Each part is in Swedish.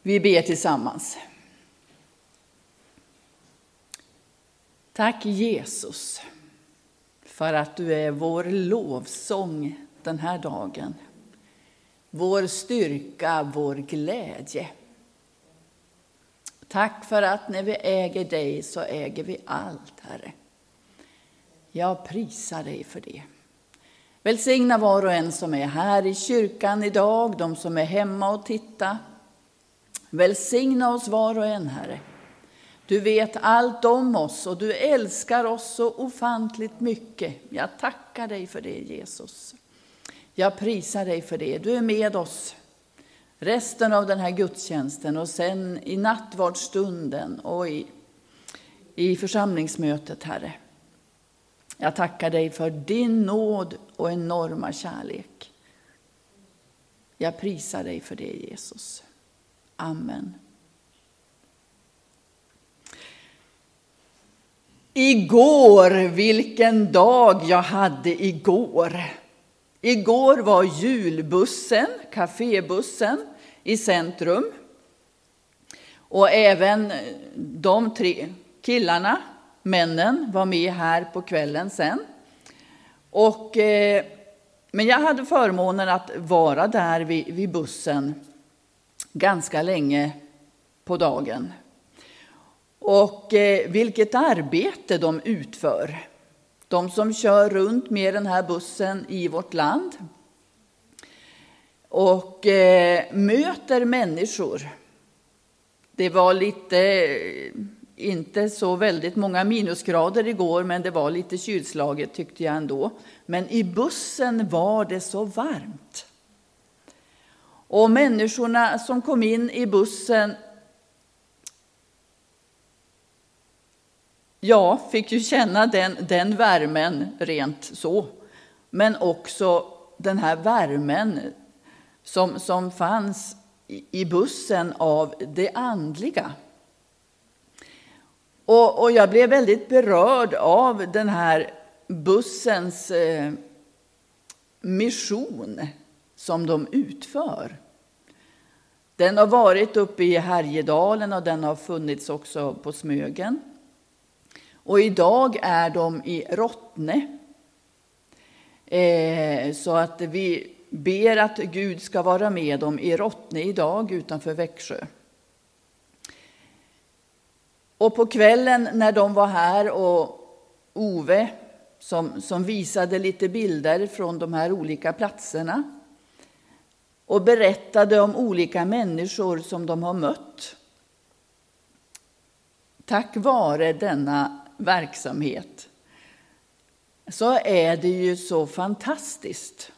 Vi ber tillsammans. Tack Jesus för att du är vår lovsång den här dagen. Vår styrka, vår glädje. Tack för att när vi äger dig så äger vi allt, Herre. Jag prisar dig för det. Välsigna var och en som är här i kyrkan idag, de som är hemma och tittar. Välsigna oss var och en, Herre. Du vet allt om oss och du älskar oss så ofantligt mycket. Jag tackar dig för det, Jesus. Jag prisar dig för det. Du är med oss resten av den här gudstjänsten och sen i nattvardsstunden och i församlingsmötet, Herre. Jag tackar dig för din nåd och enorma kärlek. Jag prisar dig för det, Jesus. Amen. Igår, vilken dag jag hade igår. Igår var julbussen, kafébussen i centrum. Och även de 3 killarna, männen, var med här på kvällen sen. Men jag hade förmånen att vara där vid bussen ganska länge på dagen. Och vilket arbete de utför. De som kör runt med den här bussen i vårt land. Och möter människor. Det var inte så väldigt många minusgrader igår, men det var lite kylslaget tyckte jag ändå. Men i bussen var det så varmt. Och människorna som kom in i bussen, fick ju känna den värmen rent så. Men också den här värmen som fanns i bussen av det andliga. Och jag blev väldigt berörd av den här bussens mission som de utför. Den har varit uppe i Härjedalen och den har funnits också på Smögen. Och idag är de i Rottne. Så att vi ber att Gud ska vara med dem i Rottne idag utanför Växjö. Och på kvällen när de var här och Ove som visade lite bilder från de här olika platserna och berättade om olika människor som de har mött. Tack vare denna verksamhet så är det ju så fantastiskt.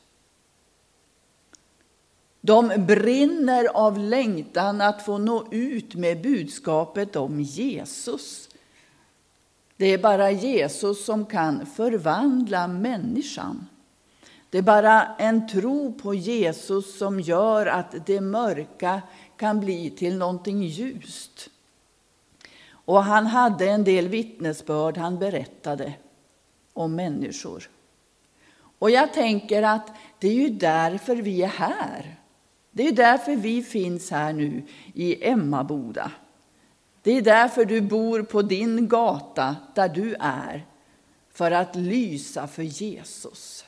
De brinner av längtan att få nå ut med budskapet om Jesus. Det är bara Jesus som kan förvandla människan. Det är bara en tro på Jesus som gör att det mörka kan bli till någonting ljust. Och han hade en del vittnesbörd han berättade om människor. Och jag tänker att det är ju därför vi är här. Det är därför vi finns här nu i Emmaboda. Det är därför du bor på din gata där du är. För att lysa för Jesus.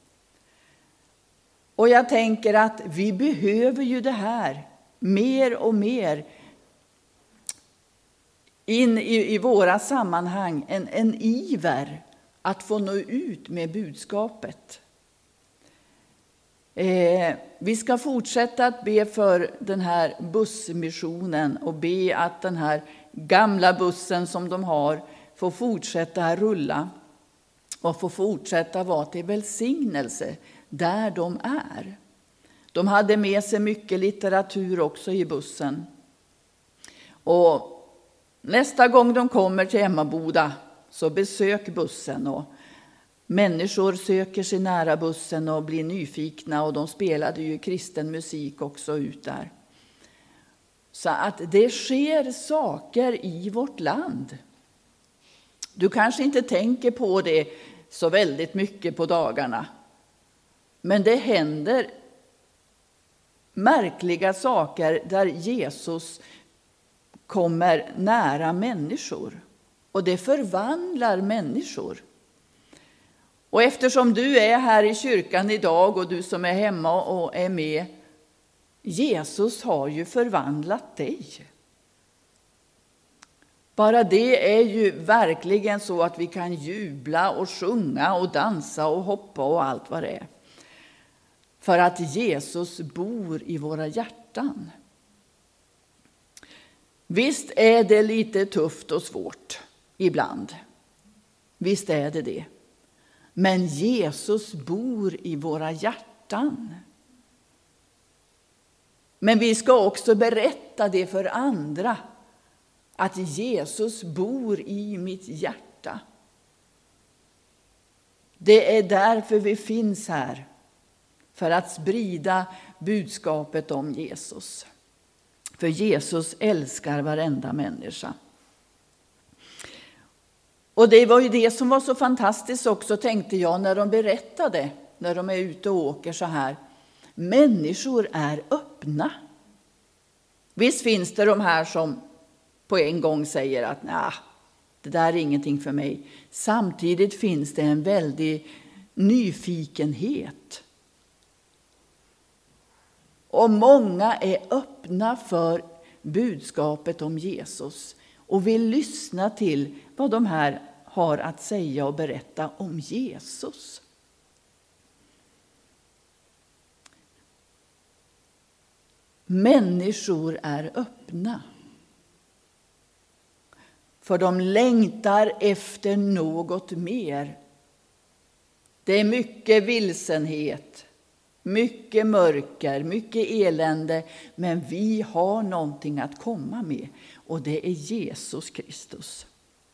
Och jag tänker att vi behöver ju det här mer och mer in i våra sammanhang. En iver att få nå ut med budskapet. Vi ska fortsätta att be för den här bussmissionen och be att den här gamla bussen som de har får fortsätta rulla och får fortsätta vara till välsignelse där de är. De hade med sig mycket litteratur också i bussen. Och nästa gång de kommer till Emmaboda så besök bussen och människor söker sig nära bussen och blir nyfikna och de spelade ju kristen musik också ut där. Så att det sker saker i vårt land. Du kanske inte tänker på det så väldigt mycket på dagarna. Men det händer märkliga saker där Jesus kommer nära människor. Och det förvandlar människor. Och eftersom du är här i kyrkan idag och du som är hemma och är med, Jesus har ju förvandlat dig. Bara det är ju verkligen så att vi kan jubla och sjunga och dansa och hoppa och allt vad det är. För att Jesus bor i våra hjärtan. Visst är det lite tufft och svårt ibland. Visst är det det. Men Jesus bor i våra hjärtan. Men vi ska också berätta det för andra. Att Jesus bor i mitt hjärta. Det är därför vi finns här. För att sprida budskapet om Jesus. För Jesus älskar varenda människa. Och det var ju det som var så fantastiskt också, tänkte jag, när de berättade. När de är ute och åker så här. Människor är öppna. Visst finns det de här som på en gång säger att nej, det där är ingenting för mig. Samtidigt finns det en väldig nyfikenhet. Och många är öppna för budskapet om Jesus och vill lyssna till vad de här har att säga och berätta om Jesus. Människor är öppna. För de längtar efter något mer. Det är mycket vilsenhet, mycket mörker, mycket elände. Men vi har någonting att komma med. Och det är Jesus Kristus.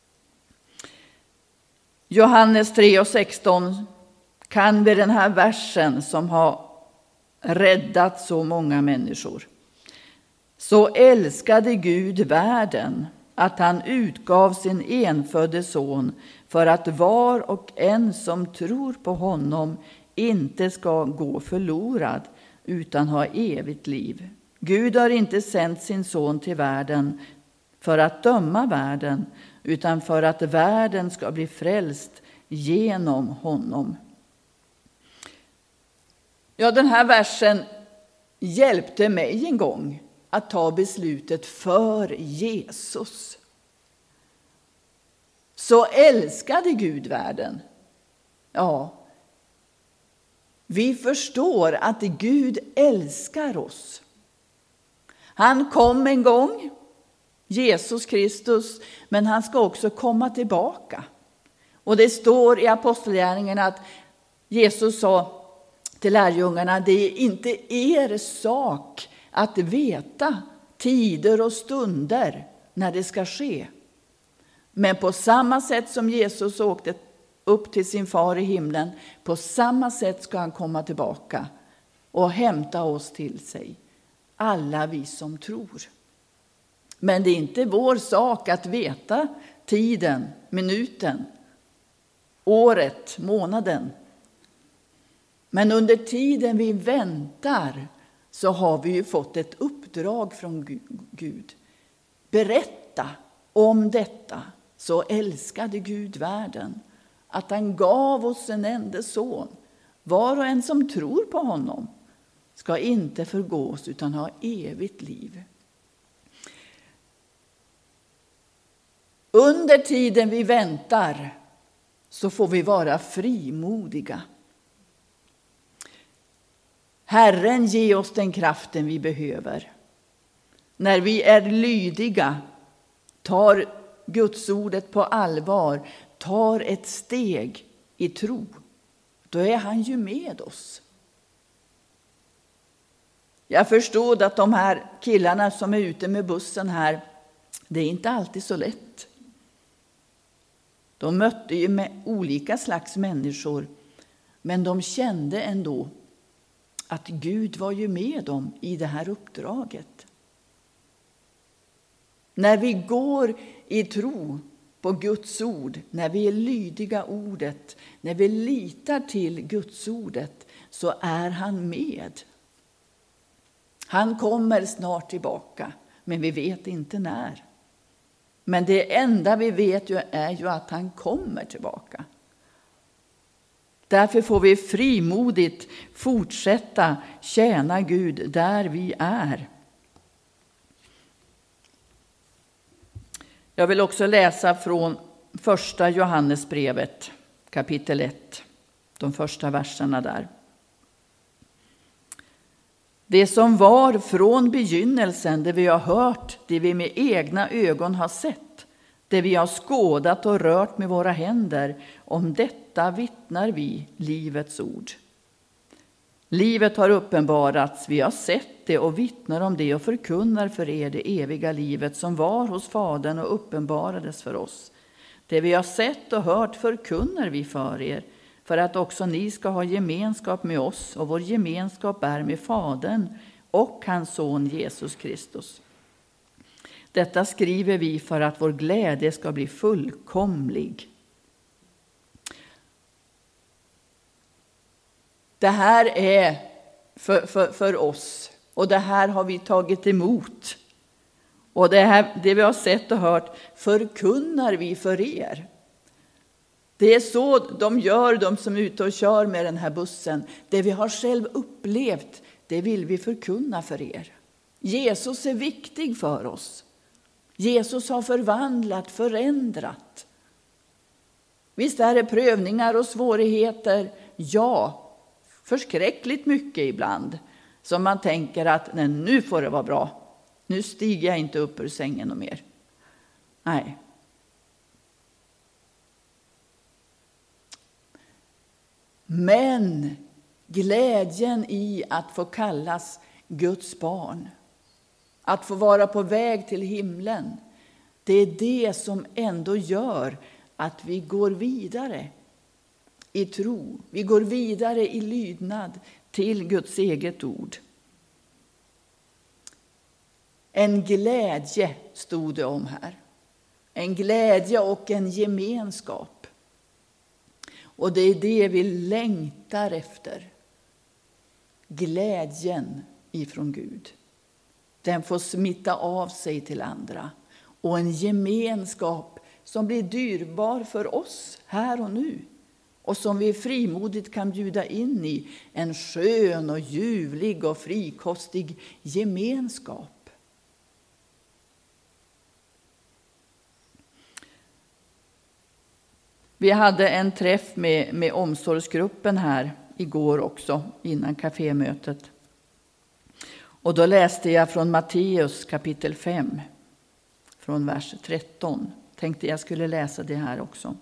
Johannes 3:16 kan vi den här versen som har räddat så många människor. Så älskade Gud världen att han utgav sin enfödde son för att var och en som tror på honom inte ska gå förlorad utan ha evigt liv. Gud har inte sänt sin son till världen för att döma världen utan för att världen ska bli frälst genom honom. Ja, den här versen hjälpte mig en gång att ta beslutet för Jesus. Så älskade Gud världen. Ja, vi förstår att Gud älskar oss. Han kom en gång, Jesus Kristus, men han ska också komma tillbaka. Och det står i Apostlagärningarna att Jesus sa till lärjungarna, det är inte er sak att veta tider och stunder när det ska ske. Men på samma sätt som Jesus åkte upp till sin far i himlen, på samma sätt ska han komma tillbaka och hämta oss till sig. Alla vi som tror. Men det är inte vår sak att veta tiden, minuten, året, månaden. Men under tiden vi väntar så har vi ju fått ett uppdrag från Gud. Berätta om detta. Så älskade Gud världen att han gav oss en enda son. Var och en som tror på honom ska inte förgås utan ha evigt liv. Under tiden vi väntar så får vi vara frimodiga. Herren ger oss den kraften vi behöver. När vi är lydiga, tar Guds ordet på allvar, tar ett steg i tro, då är han ju med oss. Jag förstod att de här killarna som är ute med bussen här, det är inte alltid så lätt. De mötte ju med olika slags människor, men de kände ändå att Gud var ju med dem i det här uppdraget. När vi går i tro på Guds ord, när vi är lydiga ordet, när vi litar till Guds ordet, så är han med. Han kommer snart tillbaka, men vi vet inte när. Men det enda vi vet är ju att han kommer tillbaka. Därför får vi frimodigt fortsätta tjäna Gud där vi är. Jag vill också läsa från första Johannesbrevet, kapitel 1, de första verserna där. Det som var från begynnelsen, det vi har hört, det vi med egna ögon har sett, det vi har skådat och rört med våra händer, om detta vittnar vi, livets ord. Livet har uppenbarats, vi har sett det och vittnar om det och förkunnar för er det eviga livet som var hos Fadern och uppenbarades för oss. Det vi har sett och hört förkunnar vi för er, för att också ni ska ha gemenskap med oss, och vår gemenskap är med Fadern och hans son Jesus Kristus. Detta skriver vi för att vår glädje ska bli fullkomlig. Det här är för oss, och det här har vi tagit emot. Och det vi har sett och hört förkunnar vi för er. Det är så de som är ute och kör med den här bussen. Det vi har själv upplevt, det vill vi förkunna för er. Jesus är viktig för oss. Jesus har förvandlat, förändrat. Visst är det prövningar och svårigheter, ja, förskräckligt mycket ibland. Som man tänker att nej, nu får det vara bra. Nu stiger jag inte upp ur sängen och mer. Nej. Men glädjen i att få kallas Guds barn, att få vara på väg till himlen, det är det som ändå gör att vi går vidare i tro. Vi går vidare i lydnad till Guds eget ord. En glädje stod det om här. En glädje och en gemenskap. Och det är det vi längtar efter. Glädjen ifrån Gud. Den får smitta av sig till andra. Och en gemenskap som blir dyrbar för oss här och nu. Och som vi frimodigt kan bjuda in i. En skön och ljuvlig och frikostig gemenskap. Vi hade en träff med omsorgsgruppen här igår också, innan kafémötet. Och då läste jag från Matteus kapitel 5, från vers 13. Tänkte jag skulle läsa det här också.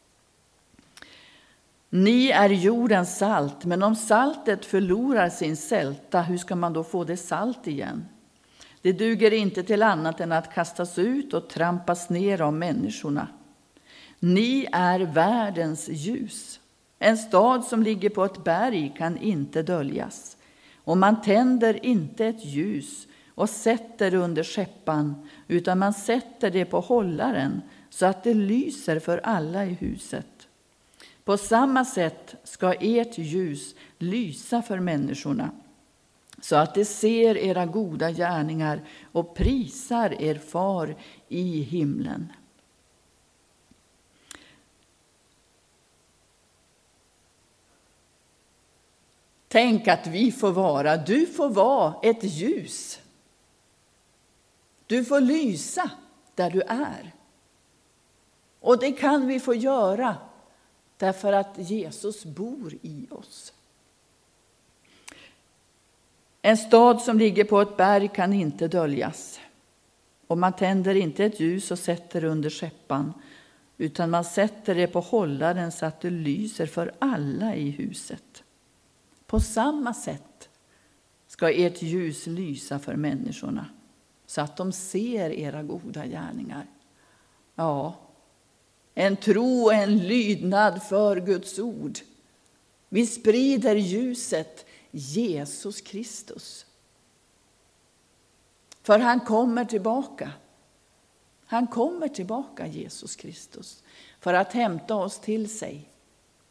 Ni är jordens salt, men om saltet förlorar sin sälta, hur ska man då få det salt igen? Det duger inte till annat än att kastas ut och trampas ner av människorna. Ni är världens ljus. En stad som ligger på ett berg kan inte döljas. Och man tänder inte ett ljus och sätter det under skäppan, utan man sätter det på hållaren så att det lyser för alla i huset. På samma sätt ska ert ljus lysa för människorna, så att de ser era goda gärningar och prisar er far i himlen. Tänk att du får vara ett ljus. Du får lysa där du är. Och det kan vi få göra därför att Jesus bor i oss. En stad som ligger på ett berg kan inte döljas. Och man tänder inte ett ljus och sätter det under skäppan, utan man sätter det på hållaren så att det lyser för alla i huset. På samma sätt ska ert ljus lysa för människorna, så att de ser era goda gärningar. Ja, en tro och en lydnad för Guds ord. Vi sprider ljuset, Jesus Kristus. För han kommer tillbaka. Han kommer tillbaka, Jesus Kristus, för att hämta oss till sig.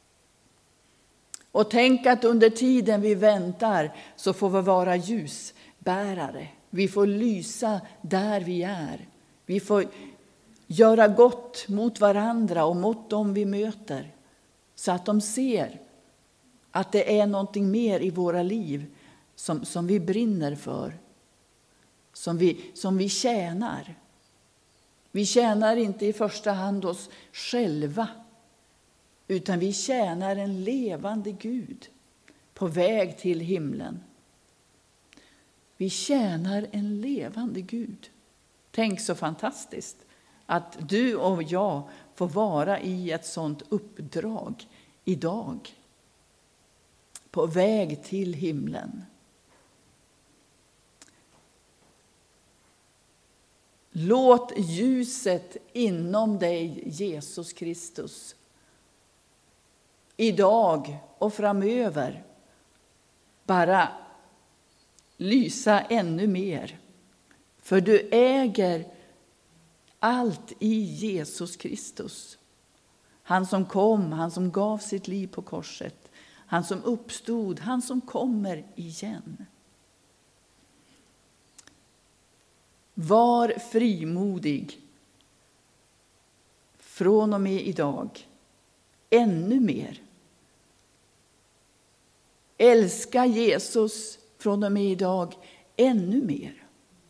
Och tänk att under tiden vi väntar så får vi vara ljus. bärare. Vi får lysa där vi är. Vi får göra gott mot varandra och mot dem vi möter. Så att de ser att det är någonting mer i våra liv som vi brinner för. Som vi tjänar. Vi tjänar inte i första hand oss själva. Utan vi tjänar en levande Gud på väg till himlen. Vi tjänar en levande Gud. Tänk så fantastiskt att du och jag får vara i ett sådant uppdrag idag. På väg till himlen. Låt ljuset inom dig, Jesus Kristus, idag och framöver bara lysa ännu mer. För du äger allt i Jesus Kristus. Han som kom, han som gav sitt liv på korset. Han som uppstod, han som kommer igen. Var frimodig från och med idag. Ännu mer. Älska Jesus från och med idag ännu mer.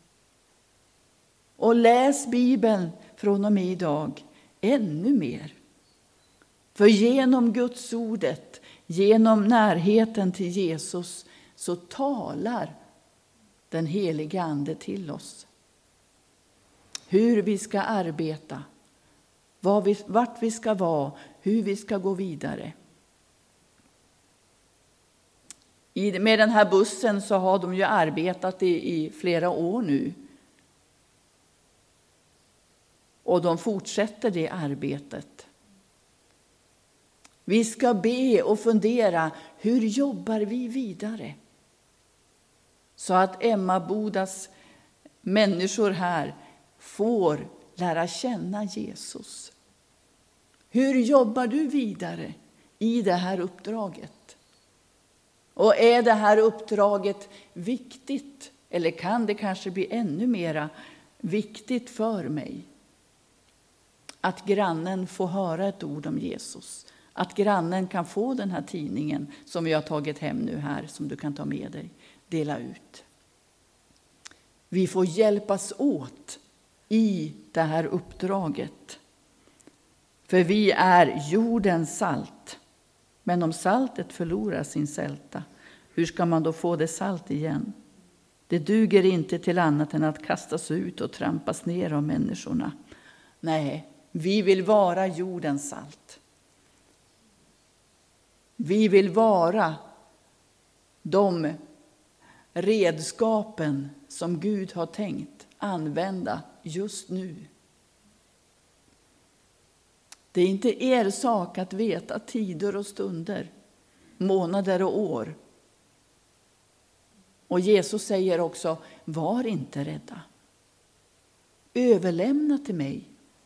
Och läs Bibeln från och med idag ännu mer. För genom Guds ordet, genom närheten till Jesus, så talar den heliga Ande till oss. Hur vi ska arbeta, vart vi ska vara, hur vi ska gå vidare. Med den här bussen så har de ju arbetat i flera år nu. Och de fortsätter det arbetet. Vi ska be och fundera, hur jobbar vi vidare? Så att Emmabodas människor här får lära känna Jesus. Hur jobbar du vidare i det här uppdraget? Och är det här uppdraget viktigt? Eller kan det kanske bli ännu mera viktigt för mig? Att grannen får höra ett ord om Jesus. Att grannen kan få den här tidningen som vi har tagit hem nu här, som du kan ta med dig, dela ut. Vi får hjälpas åt i det här uppdraget. För vi är jordens salt. Men om saltet förlorar sin sälta, hur ska man då få det salt igen? Det duger inte till annat än att kastas ut och trampas ner av människorna. Nej, vi vill vara jordens salt. Vi vill vara de redskapen som Gud har tänkt använda just nu. Det är inte er sak att veta tider och stunder, månader och år. Och Jesus säger också, var inte rädda. Överlämna till mig.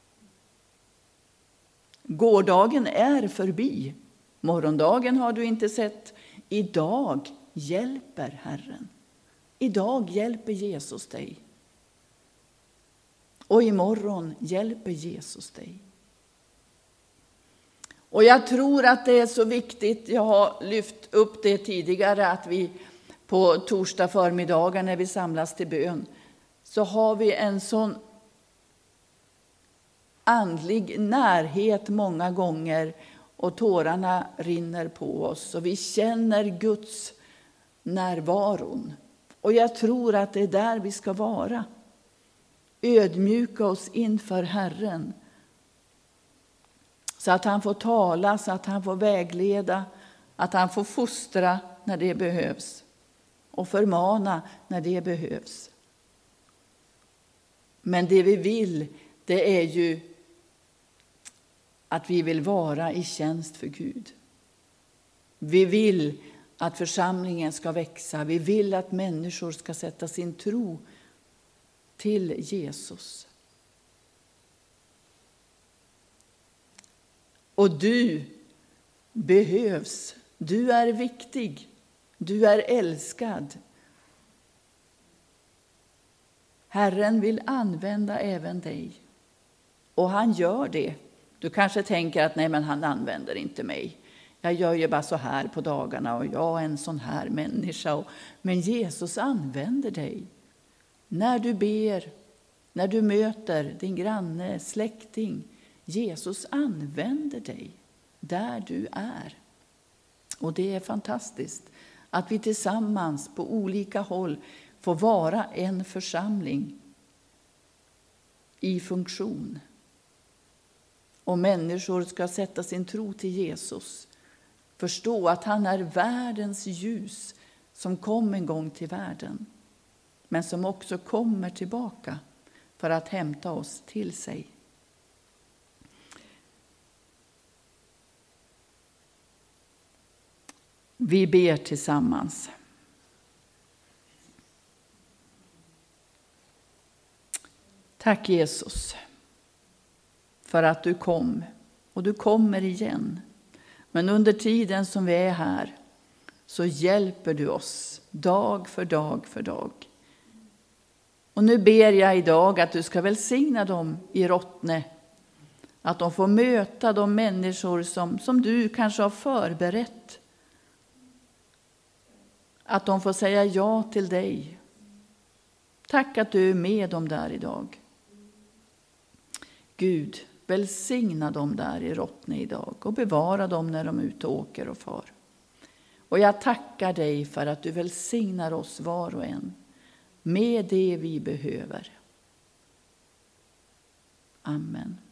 Gårdagen är förbi. Morgondagen har du inte sett. Idag hjälper Herren. Idag hjälper Jesus dig. Och imorgon hjälper Jesus dig. Och jag tror att det är så viktigt, jag har lyft upp det tidigare, att vi på torsdag förmiddagar när vi samlas till bön, så har vi en sån andlig närhet många gånger och tårarna rinner på oss och vi känner Guds närvaron. Och jag tror att det är där vi ska vara. Ödmjuka oss inför Herren. Så att han får tala, så att han får vägleda, att han får fostra när det behövs. Och förmana när det behövs. Men det vi vill, det är ju att vi vill vara i tjänst för Gud. Vi vill att församlingen ska växa. Vi vill att människor ska sätta sin tro till Jesus. Och du behövs. Du är viktig. Du är älskad. Herren vill använda även dig. Och han gör det. Du kanske tänker att nej, men han använder inte mig. Jag gör ju bara så här på dagarna och jag är en sån här människa. Men Jesus använder dig. När du ber, när du möter din granne, släkting. Jesus använder dig där du är. Och det är fantastiskt att vi tillsammans på olika håll får vara en församling i funktion. Och människor ska sätta sin tro till Jesus. Förstå att han är världens ljus som kom en gång till världen. Men som också kommer tillbaka för att hämta oss till sig. Vi ber tillsammans. Tack Jesus för att du kom och du kommer igen. Men under tiden som vi är här så hjälper du oss dag för dag för dag. Och nu ber jag idag att du ska välsigna dem i Rottne. Att de får möta de människor som du kanske har förberett. Att de får säga ja till dig. Tack att du är med dem där idag. Gud, välsigna dem där i Rottne idag och bevara dem när de är ute och åker och far. Och jag tackar dig för att du välsignar oss var och en med det vi behöver. Amen.